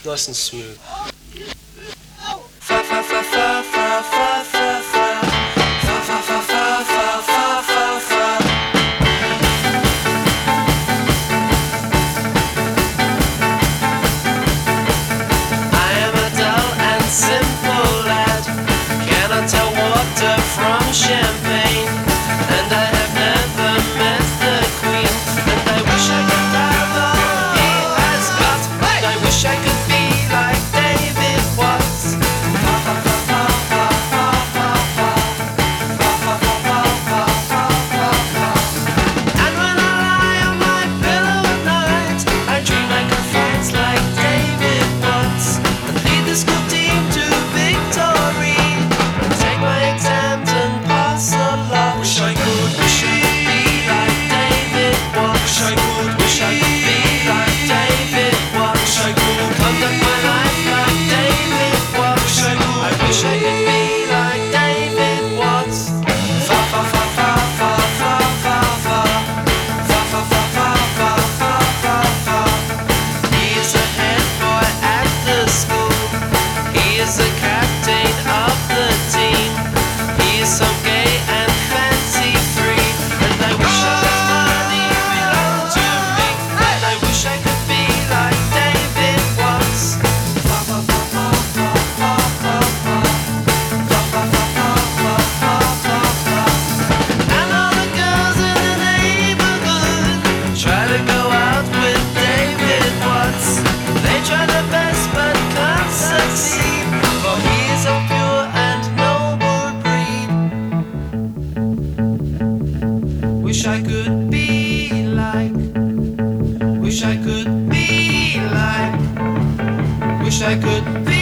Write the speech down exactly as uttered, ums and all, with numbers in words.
Nice and smooth. Champagne, and I have never met the Queen, and I wish I could have all he has got, and I wish I could be like David Watts. And when I lie on my pillow at night, I dream I could fight like David Watts, and lead the school team to victory, and take my exams and wish I could, wish I could be like David Watts. Wish I could, wish I could be like David Watts. Wish I could conduct my life like David Watts. Wish I could, I wish I could be like David Watts. Fa fa fa fa fa fa fa fa fa fa fa fa fa fa fa fa. He is a head boy at the school. He is the captain of the team. He is so gay and fancy-free, and I wish all his money belonged to me, and I wish I could be like David Watts. Fa fa fa fa fa fa fa fa fa fa fa fa fa fa fa. And all the girls in the neighborhood try to go out with David Watts. They try their best but can't succeed, for he is a pure and noble breed. Wish I could be like, wish I could be like, wish I could be